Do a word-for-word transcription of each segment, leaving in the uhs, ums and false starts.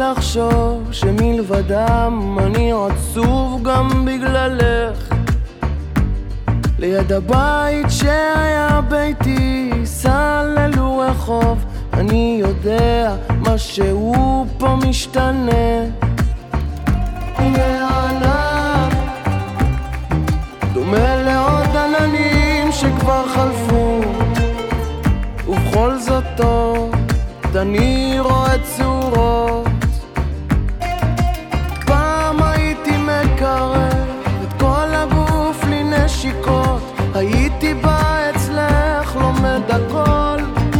לחשוב שמלבדם אני עצוב גם בגללך. ליד הבית שהיה ביתי סללו רחוב, אני יודע משהו פה משתנה. הנה הענן דומה לעוד עננים שכבר חלפו, ובכל זאת טוב אני רואה צורות. פעם הייתי מקרב את כל הגוף לי נשיקות, הייתי בא אצלך לומד הכל.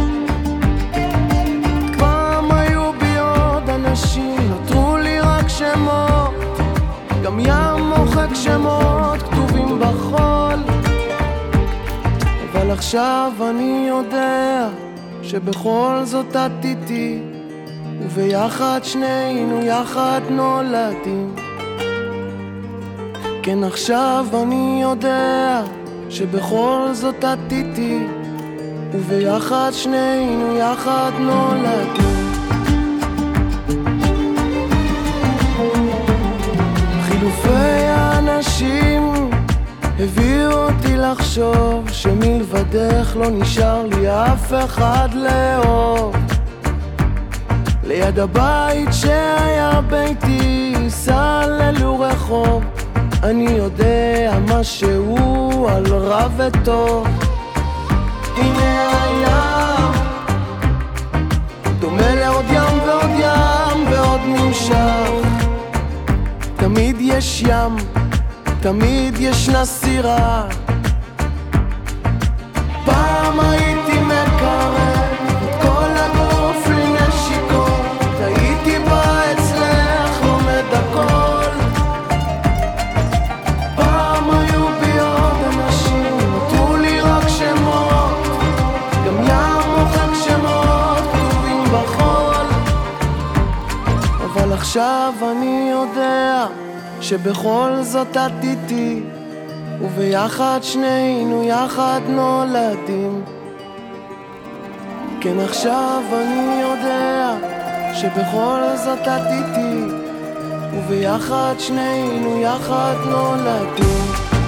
פעם היו בי עוד אנשים, נותרו לי רק שמות, גם ים מוחק שמות כתובים בחול. אבל עכשיו אני יודע שבכל זאת את איתי, וביחד שנינו יחד נולדים. כן, עכשיו אני יודע שבכל זאת את איתי, וביחד שנינו יחד נולדים. חילופי האנשים הביאו אותי לחשוב שמלבדך לא נשאר לי אף אחד לאהוב. ליד הבית שהיה ביתי סללו רחוב, אני יודע משהו על רע וטוב. הנה הים דומה לעוד ים ועוד ים ועוד נמשך, תמיד יש ים, תמיד ישנה סירה. פעם הייתי מקרב את כל הגוף לי נשיקות, הייתי בא אצלך לומד הכל. פעם היו בי עוד אנשים, נותרו לי רק שמות, גם ים מוחק שמות כתובים בחול. אבל עכשיו אני יודע שבכל זאת את איתי, וביחד שנינו יחד נולדים. כן, עכשיו אני יודע שבכל זאת את איתי, וביחד שנינו יחד נולדים.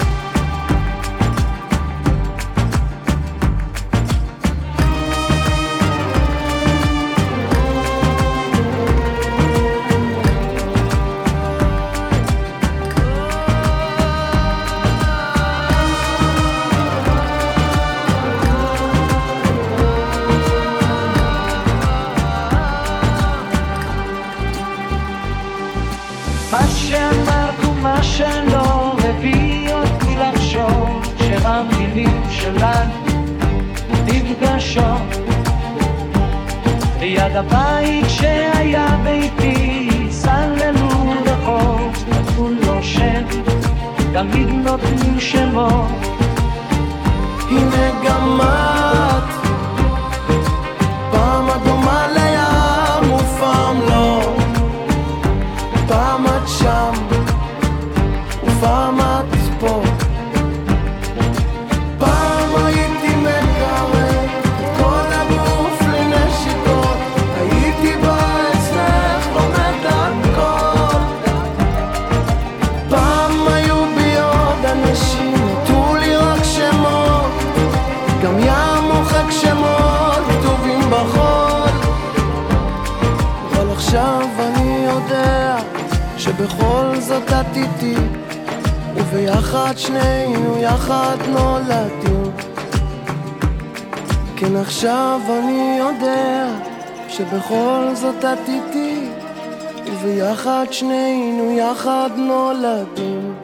מה שאמרת ומה שלא הביא אותי לחשוב שהמילים שלנו נפגשות. ליד הבית שהיה ביתי סללו רחוב, נתנו לו שם, תמיד נותנים שמות. הנה גם את פעם את דומה לים ופעם לא, פעם את שם ופעם את פה. פעם הייתי מקרב את כל הגוף לי נשיקות, הייתי בא אצלך לומד הכל. פעם היו בי עוד אנשים, נותרו לי רק שמות, גם ים מוחק שמות כתובים בחול. אבל עכשיו אני יודע שבכל זאת את איתי, וביחד שנינו יחד נולדים. כן, עכשיו אני יודע שבכל זאת את איתי, וביחד שנינו יחד נולדים.